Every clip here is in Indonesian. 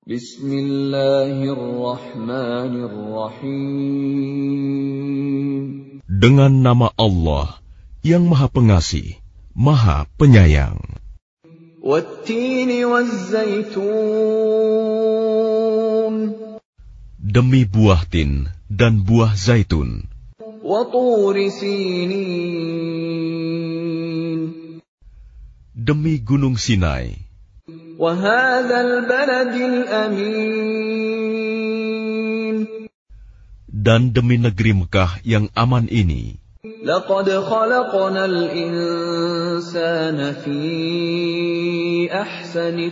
Bismillahirrahmanirrahim. Dengan nama Allah yang Maha Pengasih, Maha Penyayang. Wattini wazzaitun. Demi buah tin dan buah zaitun. Wa turi sinin. Demi gunung Sinai. Wa hadzal baladil amin. Dan demi negeri Mekah yang aman ini. Laqad khalaqnal insana fi ahsani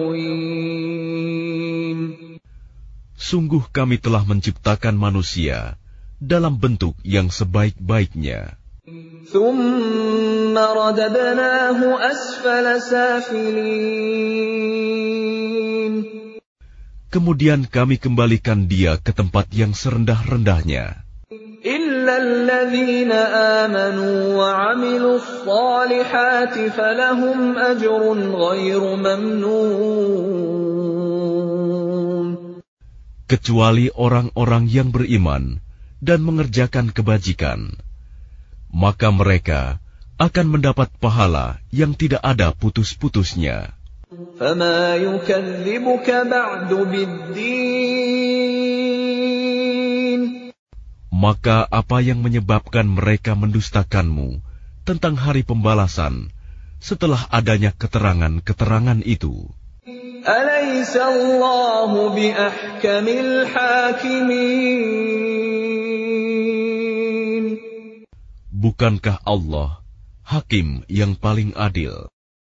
taqwim. Sungguh kami telah menciptakan manusia dalam bentuk yang sebaik-baiknya. Thumma radadnahu asfala safilin. Kemudian kami kembalikan dia ke tempat yang serendah-rendahnya. Illa alladhina amanu wa 'amilus salihati falahum ajrun ghairu mamnun. Kecuali orang-orang yang beriman dan mengerjakan kebajikan, maka mereka akan mendapat pahala yang tidak ada putus-putusnya. فَمَا يُكَذِّبُكَ بَعْدُ بِالدِّينِ. Maka apa yang menyebabkan mereka mendustakanmu tentang hari pembalasan setelah adanya keterangan-keterangan itu? أَلَيْسَ اللَّهُ بِأَحْكَمِ الْحَاكِمِينَ. Bukankah Allah Hakim yang paling adil?